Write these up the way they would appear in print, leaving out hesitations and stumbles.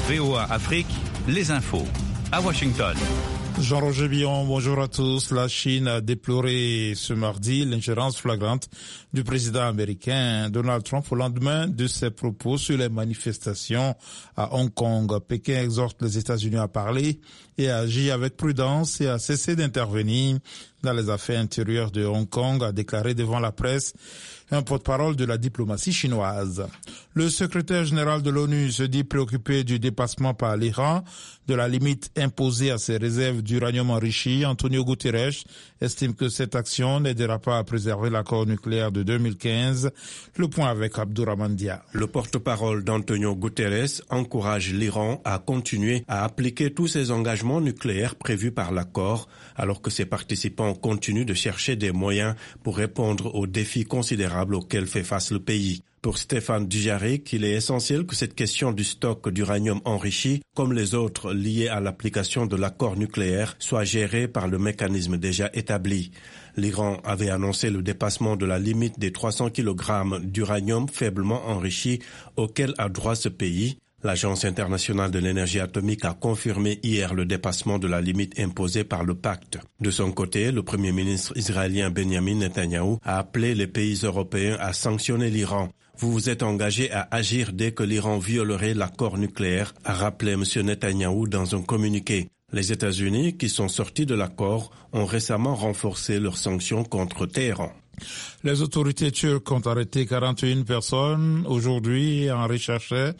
VOA Afrique, les infos. À Washington. Jean-Roger Billon, bonjour à tous. La Chine a déploré ce mardi l'ingérence flagrante du président américain Donald Trump au lendemain de ses propos sur les manifestations à Hong Kong. Pékin exhorte les États-Unis à parler et à agir avec prudence et à cesser d'intervenir dans les affaires intérieures de Hong Kong, a déclaré devant la presse un porte-parole de la diplomatie chinoise. Le secrétaire général de l'ONU se dit préoccupé du dépassement par l'Iran de la limite imposée à ses réserves d'uranium enrichi. Antonio Guterres estime que cette action n'aidera pas à préserver l'accord nucléaire de 2015. Le point avec Abdourahmane Dia. Le porte-parole d'Antonio Guterres encourage l'Iran à continuer à appliquer tous ses engagements nucléaires prévus par l'accord, alors que ses participants continuent de chercher des moyens pour répondre aux défis considérables auxquels fait face le pays. Pour Stéphane Dujarric, il est essentiel que cette question du stock d'uranium enrichi, comme les autres liées à l'application de l'accord nucléaire, soit gérée par le mécanisme déjà établi. L'Iran avait annoncé le dépassement de la limite des 300 kg d'uranium faiblement enrichi auquel a droit ce pays. L'Agence internationale de l'énergie atomique a confirmé hier le dépassement de la limite imposée par le pacte. De son côté, le Premier ministre israélien Benjamin Netanyahou a appelé les pays européens à sanctionner l'Iran. Vous vous êtes engagé à agir dès que l'Iran violerait l'accord nucléaire, a rappelé M. Netanyahou dans un communiqué. Les États-Unis, qui sont sortis de l'accord, ont récemment renforcé leurs sanctions contre Téhéran. Les autorités turques ont arrêté 41 personnes aujourd'hui et en recherchaient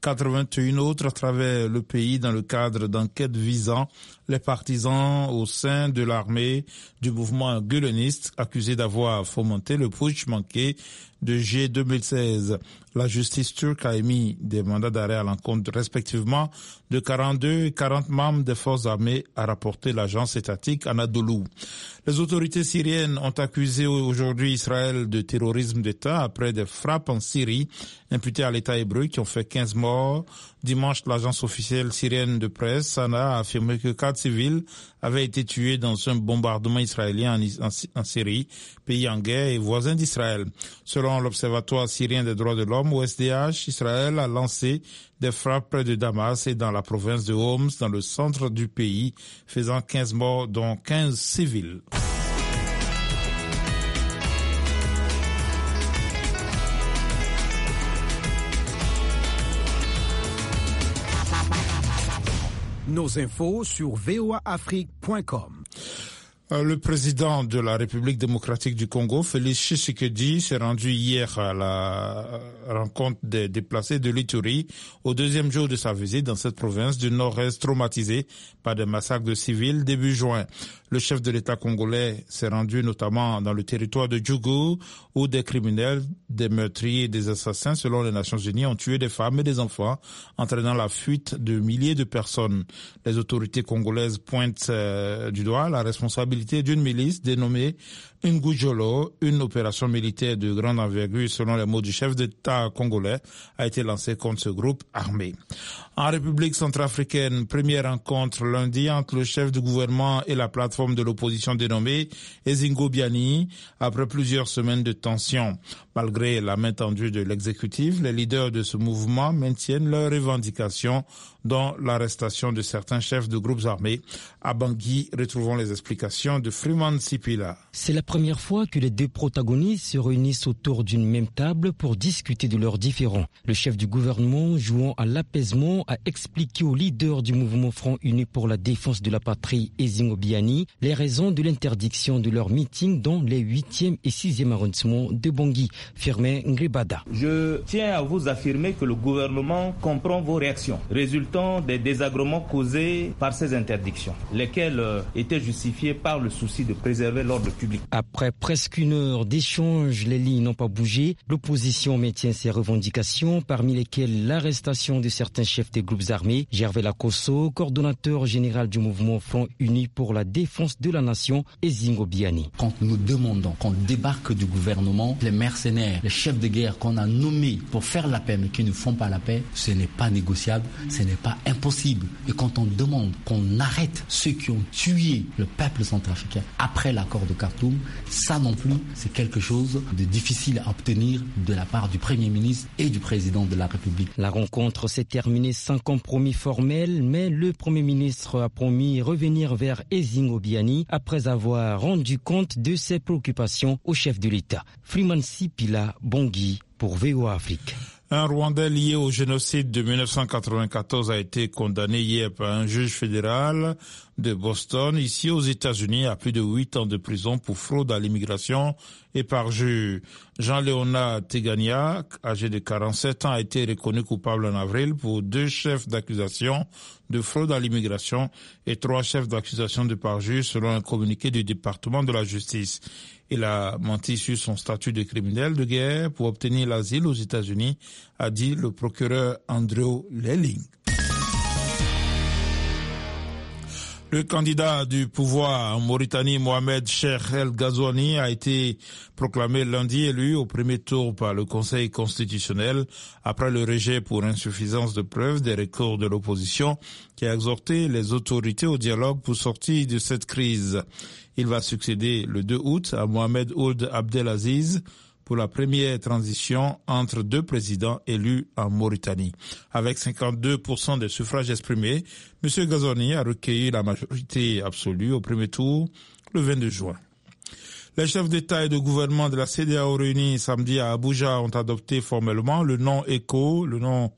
81 autres à travers le pays dans le cadre d'enquêtes visant les partisans au sein de l'armée du mouvement guleniste accusés d'avoir fomenté le putsch manqué de juillet 2016. La justice turque a émis des mandats d'arrêt à l'encontre respectivement de 42 et 40 membres des forces armées, a rapporté l'agence étatique Anadolu. Les autorités syriennes ont accusé aujourd'hui Israël de terrorisme d'État après des frappes en Syrie imputées à l'État hébreu qui ont fait 15 morts. Dimanche, l'agence officielle syrienne de presse, Sana, a affirmé que 4 civils avaient été tués dans un bombardement israélien en Syrie, pays en guerre et voisin d'Israël. Selon l'Observatoire syrien des droits de l'homme, OSDH, Israël a lancé des frappes près de Damas et dans la province de Homs, dans le centre du pays, faisant 15 morts, dont 15 civils. Nos infos sur voaafrique.com. Le président de la République démocratique du Congo, Félix Tshisekedi, s'est rendu hier à la rencontre des déplacés de l'Ituri au deuxième jour de sa visite dans cette province du nord-est traumatisée par des massacres de civils début juin. Le chef de l'État congolais s'est rendu notamment dans le territoire de Djougou où des criminels, des meurtriers et des assassins, selon les Nations Unies, ont tué des femmes et des enfants, entraînant la fuite de milliers de personnes. Les autorités congolaises pointent du doigt la responsabilité d'une milice dénommée Ngujolo. Une opération militaire de grande envergure, selon les mots du chef d'État congolais, a été lancée contre ce groupe armé. En République centrafricaine, première rencontre lundi entre le chef du gouvernement et la plateforme de l'opposition dénommée Ezingo Biani, après plusieurs semaines de tension. Malgré la main tendue de l'exécutif, les leaders de ce mouvement maintiennent leurs revendications, dont l'arrestation de certains chefs de groupes armés. À Bangui, retrouvons les explications de Freeman Sipila. C'est la première fois que les deux protagonistes se réunissent autour d'une même table pour discuter de leurs différends. Le chef du gouvernement, jouant à l'apaisement, a expliqué aux leaders du mouvement Front Uni pour la défense de la patrie, Ezingo Biani, les raisons de l'interdiction de leur meeting dans les 8e et 6e arrondissements de Bangui. Firmin Ngribada. Je tiens à vous affirmer que le gouvernement comprend vos réactions, résultant des désagréments causés par ces interdictions, lesquelles étaient justifiées par le souci de préserver l'ordre public. Après presque une heure d'échange, les lignes n'ont pas bougé. L'opposition maintient ses revendications, parmi lesquelles l'arrestation de certains chefs des groupes armés. Gervais Lakosso, coordonnateur général du mouvement Front Uni pour la défense de la nation, Ezingo Biani. Quand nous demandons qu'on débarque du gouvernement, les mercenaires mercenaires, les chefs de guerre qu'on a nommés pour faire la paix mais qui ne font pas la paix, ce n'est pas négociable, ce n'est pas impossible. Et quand on demande qu'on arrête ceux qui ont tué le peuple centrafricain après l'accord de Khartoum, ça non plus, c'est quelque chose de difficile à obtenir de la part du Premier ministre et du Président de la République. La rencontre s'est terminée sans compromis formel, mais le Premier ministre a promis revenir vers Ezing Obiani après avoir rendu compte de ses préoccupations au chef de l'État. Freeman Sipila Bangui pour VOA Afrique. Un Rwandais lié au génocide de 1994 a été condamné hier par un juge fédéral de Boston, ici aux États-Unis, à plus de 8 ans de prison pour fraude à l'immigration et parjure. Jean-Léonard Tegania, âgé de 47 ans, a été reconnu coupable en avril pour 2 chefs d'accusation de fraude à l'immigration et 3 chefs d'accusation de parjure, selon un communiqué du département de la justice. Il a menti sur son statut de criminel de guerre pour obtenir l'asile aux États-Unis, a dit le procureur Andrew Lelling. Le candidat du pouvoir en Mauritanie, Mohamed Cheikh El Ghazouani, a été proclamé lundi élu au premier tour par le Conseil constitutionnel après le rejet pour insuffisance de preuves des recours de l'opposition qui a exhorté les autorités au dialogue pour sortir de cette crise. Il va succéder le 2 août à Mohamed Ould Abdelaziz pour la première transition entre 2 présidents élus en Mauritanie. Avec 52% des suffrages exprimés, M. Ghazouani a recueilli la majorité absolue au premier tour le 22 juin. Les chefs d'État et de gouvernement de la CEDEAO réunis samedi à Abuja ont adopté formellement le nom ECO,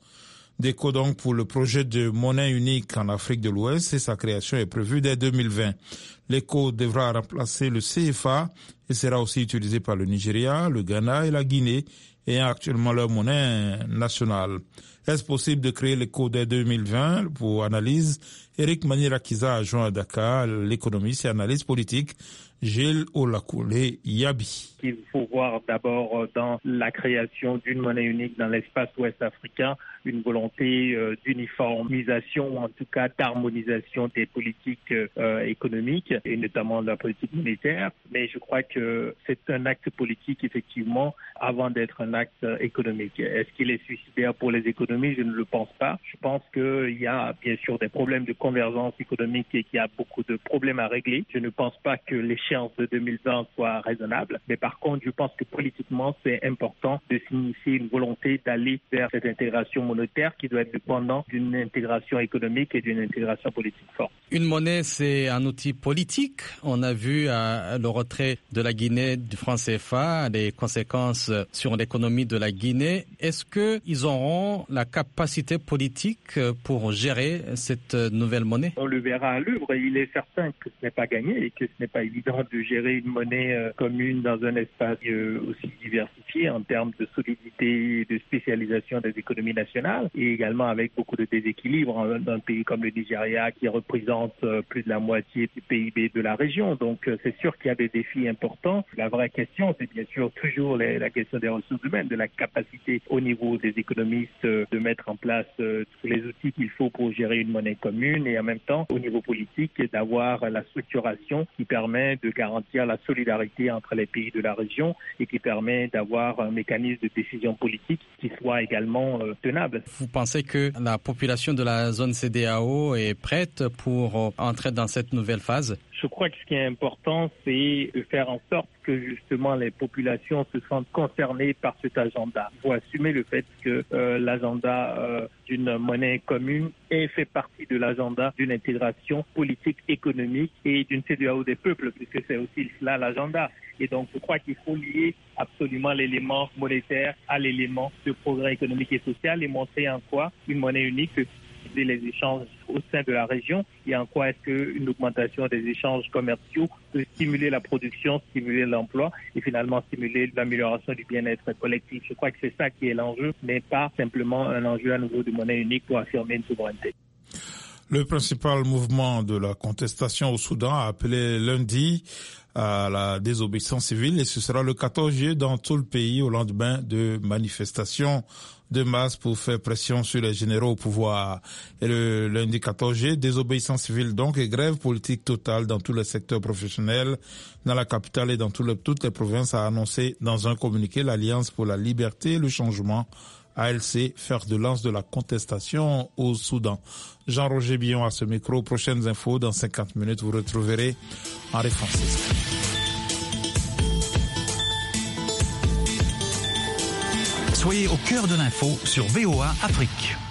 d'ECO donc pour le projet de monnaie unique en Afrique de l'Ouest et sa création est prévue dès 2020. L'ECO devra remplacer le CFA et sera aussi utilisé par le Nigeria, le Ghana et la Guinée, ayant actuellement leur monnaie nationale. Est-ce possible de créer l'ECO dès 2020? Pour analyse, Eric Manirakiza a joint à Dakar l'économiste et analyste politique Gilles Olakoulé Yabi. Il faut voir d'abord dans la création d'une monnaie unique dans l'espace ouest africain une volonté d'uniformisation, ou en tout cas d'harmonisation des politiques économiques et notamment de la politique monétaire. Mais je crois que c'est un acte politique effectivement avant d'être un acte économique. Est-ce qu'il est suicidaire pour les économies? Je ne le pense pas. Je pense qu'il y a bien sûr des problèmes de convergence économique et qu'il y a beaucoup de problèmes à régler. Je ne pense pas que l'échéance de 2020 soit raisonnable. Mais par contre, je pense que politiquement, c'est important de s'initier une volonté d'aller vers cette intégration monétaire qui doit être dépendante d'une intégration économique et d'une intégration politique forte. Une monnaie, c'est un outil politique. On a vu le retrait de la Guinée du franc CFA, les conséquences sur l'économie de la Guinée. Est-ce qu'ils auront la capacité politique pour gérer cette nouvelle monnaie? On le verra à l'œuvre. Il est certain que ce n'est pas gagné et que ce n'est pas évident de gérer une monnaie commune dans un espace aussi diversifié en termes de solidité et de spécialisation des économies nationales et également avec beaucoup de déséquilibres dans un pays comme le Nigeria qui représente plus de la moitié du PIB de la région. Donc c'est sûr qu'il y a des défis importants. La vraie question, c'est bien sûr toujours la question des ressources humaines, de la capacité au niveau des économistes de mettre en place tous les outils qu'il faut pour gérer une monnaie commune et en même temps au niveau politique d'avoir la structuration qui permet de garantir la solidarité entre les pays de la région et qui permet d'avoir un mécanisme de décision politique qui soit également tenable. Vous pensez que la population de la zone CEDEAO est prête pour entrer dans cette nouvelle phase? Je crois que ce qui est important, c'est de faire en sorte que justement les populations se sentent concernées par cet agenda. Il faut assumer le fait que l'agenda d'une monnaie commune fait partie de l'agenda d'une intégration politique, économique et d'une CEDEAO des peuples, puisque c'est aussi cela l'agenda. Et donc je crois qu'il faut lier absolument l'élément monétaire à l'élément de progrès économique et social et montrer en quoi une monnaie unique peut les échanges au sein de la région et en quoi est-ce qu'une augmentation des échanges commerciaux peut stimuler la production, stimuler l'emploi et finalement stimuler l'amélioration du bien-être collectif. Je crois que c'est ça qui est l'enjeu, mais pas simplement un enjeu à nouveau de monnaie unique pour affirmer une souveraineté. Le principal mouvement de la contestation au Soudan a appelé lundi à la désobéissance civile et ce sera le 14 juillet dans tout le pays au lendemain de manifestations de masse pour faire pression sur les généraux au pouvoir. Et le lundi 14 juillet, désobéissance civile donc et grève politique totale dans tous les secteurs professionnels, dans la capitale et dans toutes les provinces, a annoncé dans un communiqué l'Alliance pour la liberté et le changement, ALC, fer de lance de la contestation au Soudan. Jean-Roger Billon à ce micro. Prochaines infos dans 50 minutes. Vous retrouverez Henri Francis. Soyez au cœur de l'info sur VOA Afrique.